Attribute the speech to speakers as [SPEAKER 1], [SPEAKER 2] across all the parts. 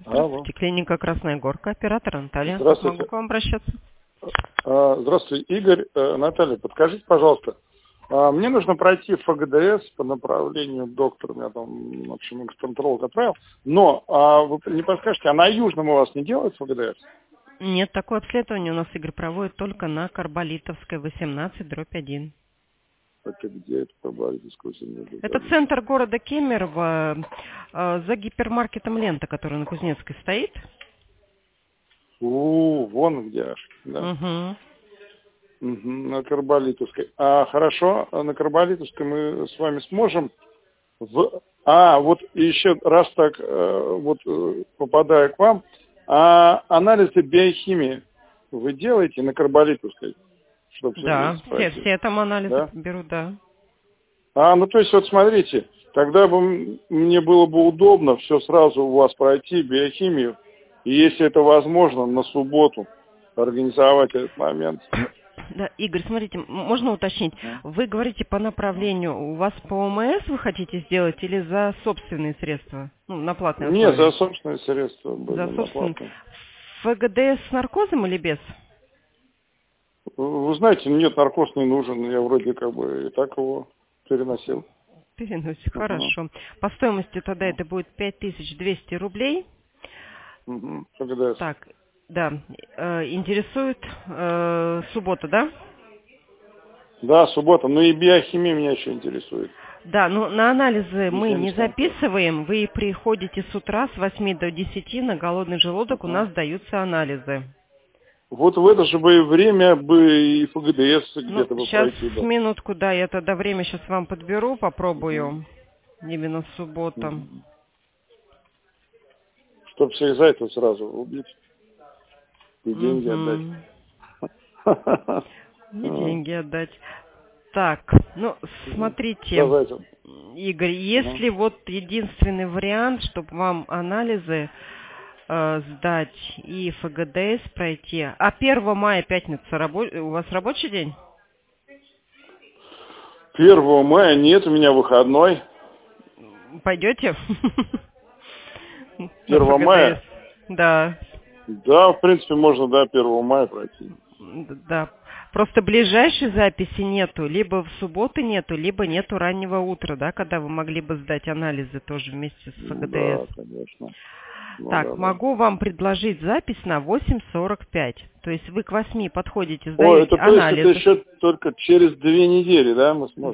[SPEAKER 1] Алло.
[SPEAKER 2] Здравствуйте, клиника Красная Горка, оператор Наталья.
[SPEAKER 1] Здравствуйте.
[SPEAKER 2] Могу к вам обращаться?
[SPEAKER 1] Здравствуйте, Игорь. Наталья, подскажите, пожалуйста, мне нужно пройти ФГДС по направлению доктора, меня там, в общем, экспонтролог отправил, но вы не подскажете, а на Южном у вас не делают ФГДС?
[SPEAKER 2] Нет, такое обследование у нас, Игорь, проводит только на Карболитовской, 18/1.
[SPEAKER 1] Это где это по Барвинскому землю?
[SPEAKER 2] Это центр города Кемерово, за гипермаркетом «Лента», который на Кузнецкой стоит.
[SPEAKER 1] Вон где аж, да?
[SPEAKER 2] Угу.
[SPEAKER 1] На Карболитовской. Хорошо, на Карболитовской мы с вами сможем вот еще раз так, попадая к вам, анализы биохимии вы делаете на Карболитовской?
[SPEAKER 2] Да, все там анализы, да? Берут, да.
[SPEAKER 1] То есть, вот смотрите, тогда бы мне было бы удобно все сразу у вас пройти, биохимию, и если это возможно, на субботу организовать этот момент.
[SPEAKER 2] Да, Игорь, смотрите, можно уточнить, вы говорите по направлению, у вас по ОМС вы хотите сделать или за собственные средства? На платные условия?
[SPEAKER 1] Нет, за собственные средства.
[SPEAKER 2] За собственные. ФГДС с наркозом или без?
[SPEAKER 1] Вы знаете, нет, наркоз не нужен, я вроде как бы и так его переносил.
[SPEAKER 2] Переносил, хорошо. По стоимости тогда это будет 5200 рублей.
[SPEAKER 1] ФГДС.
[SPEAKER 2] Так, да, интересует суббота, да?
[SPEAKER 1] Да, суббота, и биохимия меня еще интересует.
[SPEAKER 2] Да, на анализы мы не записываем, вы приходите с утра с 8 до 10, на голодный желудок у нас даются анализы. Вот
[SPEAKER 1] в это же время и ФГДС где-то бы
[SPEAKER 2] сейчас,
[SPEAKER 1] пройти.
[SPEAKER 2] Сейчас, минутку, да, я тогда время сейчас вам подберу, попробую. Именно суббота.
[SPEAKER 1] Чтоб всех зайцев сразу убить. И деньги отдать.
[SPEAKER 2] И деньги отдать. Так, смотрите, Игорь, если единственный вариант, чтобы вам анализы сдать и ФГДС пройти. 1 мая, пятница, у вас рабочий день?
[SPEAKER 1] 1 мая нет, у меня выходной.
[SPEAKER 2] Пойдете?
[SPEAKER 1] 1 мая?
[SPEAKER 2] Да.
[SPEAKER 1] Да, в принципе, можно, 1 мая пройти.
[SPEAKER 2] Да. Просто ближайшей записи нету, либо в субботу нету, либо нету раннего утра, да, когда вы могли бы сдать анализы тоже вместе с ФГДС.
[SPEAKER 1] Да, конечно.
[SPEAKER 2] Могу вам предложить запись на 8:45. То есть вы к 8 подходите, сдаете анализы.
[SPEAKER 1] Это еще только через 2 недели, да, мы сможем?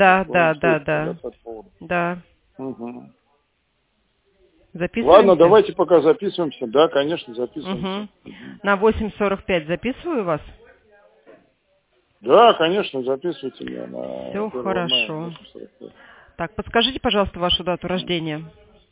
[SPEAKER 2] Да.
[SPEAKER 1] Угу.
[SPEAKER 2] Записываемся?
[SPEAKER 1] Ладно, давайте пока записываемся. Да, конечно, записываемся.
[SPEAKER 2] На 8:45 записываю вас?
[SPEAKER 1] Да, конечно, записывайте меня на...
[SPEAKER 2] Все хорошо. Так, подскажите, пожалуйста, вашу дату рождения.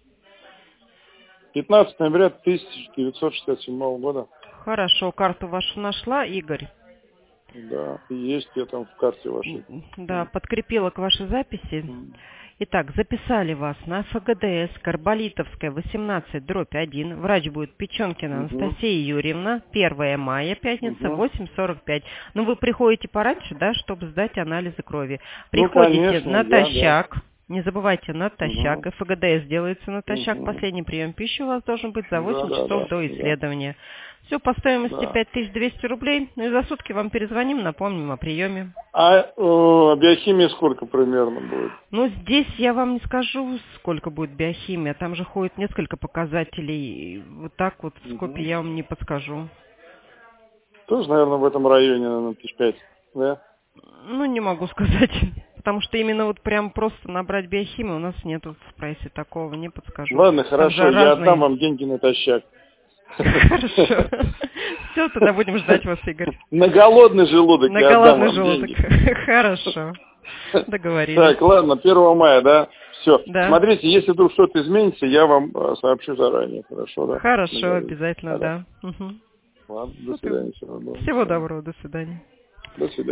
[SPEAKER 1] 15 ноября 1967 года.
[SPEAKER 2] Хорошо, карту вашу нашла, Игорь?
[SPEAKER 1] Да, есть я там в карте вашей.
[SPEAKER 2] Да, подкрепила к вашей записи. Итак, записали вас на ФГДС, Карболитовская, 18/1. Врач будет Печенкина Анастасия Юрьевна, 1 мая, пятница, 8:45. Вы приходите пораньше, да, чтобы сдать анализы крови. Приходите натощак. Не забывайте натощак. И ФГДС делается натощак. Последний прием пищи у вас должен быть за 8 часов до исследования. Все по стоимости 5200 рублей. И за сутки вам перезвоним, напомним о приеме.
[SPEAKER 1] Биохимия сколько примерно будет?
[SPEAKER 2] Здесь я вам не скажу, сколько будет биохимия. Там же ходит несколько показателей. Вот так вот в скопе я вам не подскажу.
[SPEAKER 1] Тоже, наверное, в этом районе, наверное, 5, да?
[SPEAKER 2] Не могу сказать. Потому что именно прям просто набрать биохимию у нас нету в прайсе такого, не подскажу.
[SPEAKER 1] Ладно, хорошо, я отдам вам деньги натощак.
[SPEAKER 2] Хорошо. Все, тогда будем ждать вас, Игорь.
[SPEAKER 1] На голодный желудок
[SPEAKER 2] я отдам вам деньги. Хорошо. Договорились.
[SPEAKER 1] Так, ладно, 1 мая, да? Все.
[SPEAKER 2] Да.
[SPEAKER 1] Смотрите, если вдруг что-то изменится, я вам сообщу заранее. Хорошо, да?
[SPEAKER 2] Хорошо, обязательно, да.
[SPEAKER 1] Ладно, до свидания.
[SPEAKER 2] Всего доброго, до свидания.
[SPEAKER 1] До свидания.